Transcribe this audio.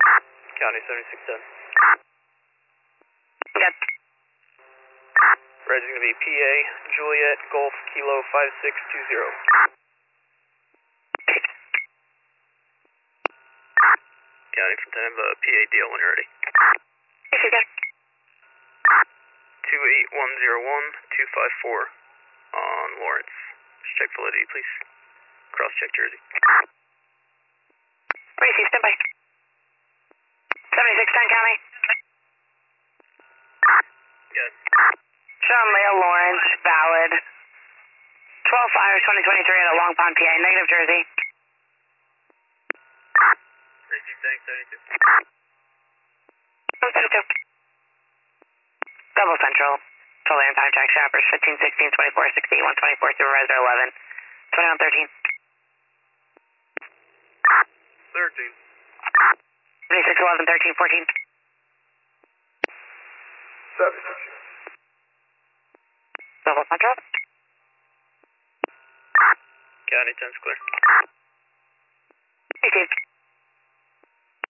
County 7610. Good. Res is going to be PA, Juliet, Golf, Kilo 5620. County from 10, PA deal when you're ready. 28101-254 on Lawrence. Just check validity, please. Cross check Jersey. Receive, stand by. 7610 County. Good. Sean Leo Lawrence, valid. 12/5/2023 at a Long Pond, PA, negative Jersey. Receive, thanks, 72. 72. Double Central. Total air time check, Shoppers 15, 16, 24, 60, 124, Supervisor 11, 21, 13. 13. 26, 11, 13, 14. 76. Double Central. County 10's clear. Received.